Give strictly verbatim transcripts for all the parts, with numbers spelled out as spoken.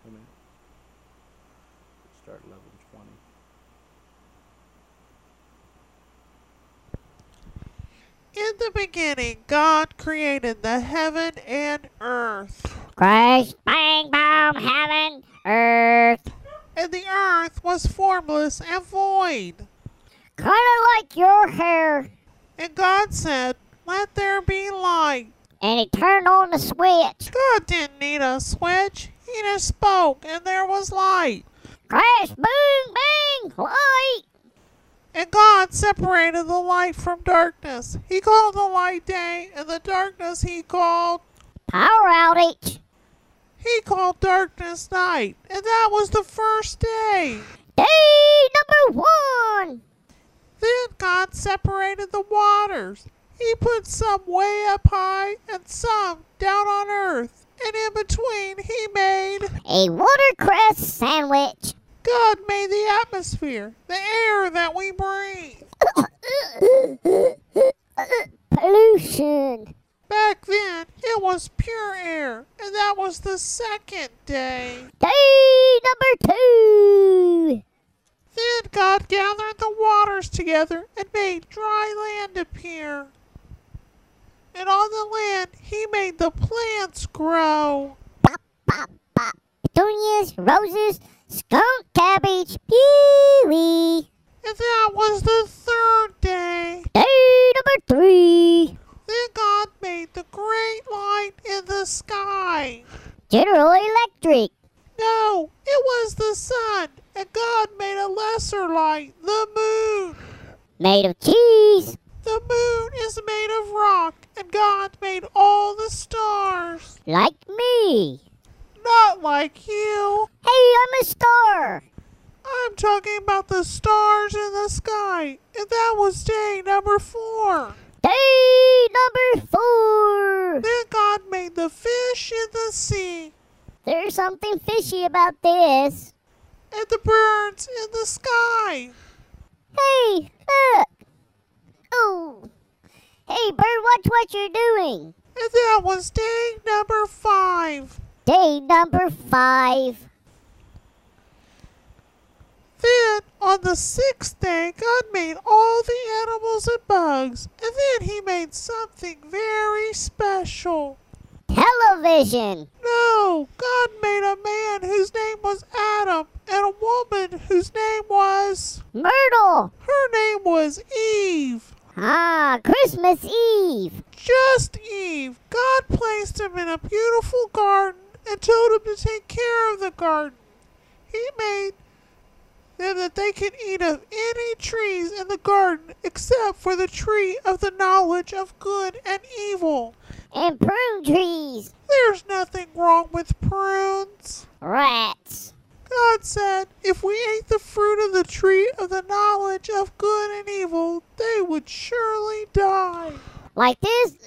I mean, start eleven twenty. In the beginning, God created the heaven and earth. Crash, bang, boom, heaven, earth. And the earth was formless and void. Kinda like your hair. And God said, "Let there be light." And he turned on the switch. God didn't need a switch. He just spoke and there was light. Crash, boom, bang, light. And God separated the light from darkness. He called the light day, and the darkness he called... Power outage. He called darkness night. And that was the first day. Day number one. Then God separated the waters. He put some way up high and some down on earth. And in between he made... A watercress sandwich. God made the atmosphere, the air that we breathe. Pollution. Back then, it was pure air, and that was the second day. Day number two. Then God gathered the waters together and made dry land appear. And on the land, he made the plants grow. Bop, bop, bop. Petunias, roses, skunk cabbage, peewee. And that was the third day. Day number three. Then God made the great light in the sky. General Electric. No, it was the sun. And God made a lesser light, the moon. Made of cheese. The moon is made of rock. And God made all the stars. Like me. Not like you. Hey, I'm a star. I'm talking about the stars in the sky. And that was day number four. Day number four. Then God made the fish in the sea. There's something fishy about this. And the birds in the sky. Hey, look. Oh. Hey, bird, watch what you're doing. And that was day number five. Day number five. Then, on the sixth day, God made all the animals and bugs. And then he made something very special. Television. No, God made a man whose name was Adam and a woman whose name was... Myrtle. Her name was Eve. Ah, Christmas Eve. Just Eve. God placed him in a beautiful garden and told him to take care of the garden. He made them that they could eat of any trees in the garden except for the tree of the knowledge of good and evil. And prune trees. There's nothing wrong with prunes. Rats. God said if we ate the fruit of the tree of the knowledge of good and evil, they would surely die. Like this?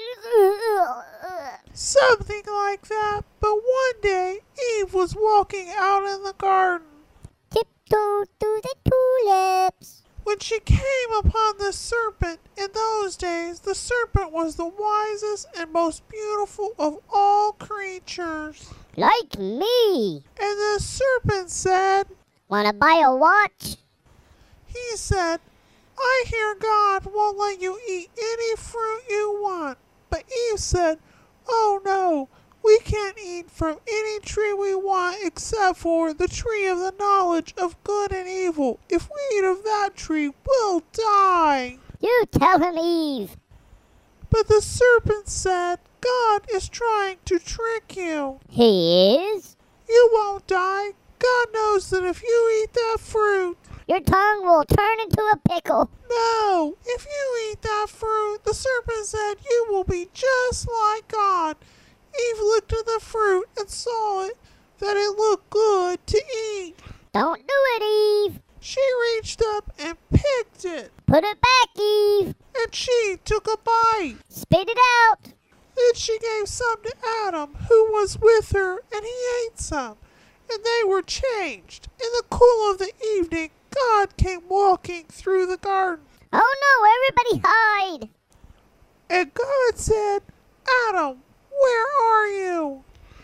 Something like that. But one day, Eve was walking out in the garden. Tiptoe through the tulips. When she came upon the serpent, in those days, the serpent was the wisest and most beautiful of all creatures. Like me. And the serpent said, Wanna buy a watch? He said, I hear God won't let you eat any fruit you want. But Eve said, Oh no, we can't eat from any tree we want except for the tree of the knowledge of good and evil. If we eat of that tree, we'll die. You tell him, Eve. But the serpent said, God is trying to trick you. He is? You won't die. God knows that if you eat that fruit... Your tongue will turn into a pickle. No, if you eat that fruit, the serpent said, you will be just like God. Eve looked at the fruit and saw it, that it looked good to eat. Don't do it, Eve. She reached up and picked it. Put it back, Eve. And she took a bite. Spit it out. Then she gave some to Adam, who was with her, and he ate some. And they were changed. In the cool of the evening, God came walking through the garden. Oh no, everybody hide. And God said, Adam, where are you?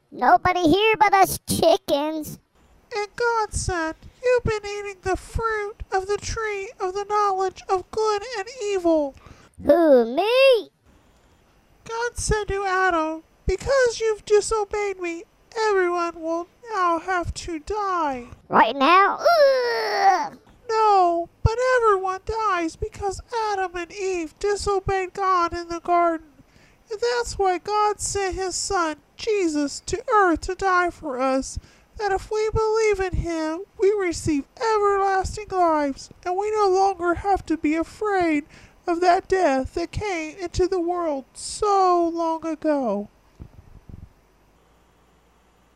Nobody here but us chickens. And God said, "You've been eating the fruit of the tree of the knowledge of good and evil." Who, me? God said to Adam, "Because you've disobeyed me, everyone will now have to die." Right now? Ugh. No, but everyone dies because Adam and Eve disobeyed God in the garden. And that's why God sent his son, Jesus, to earth to die for us, that if we believe in him, we receive everlasting lives, and we no longer have to be afraid of that death that came into the world so long ago.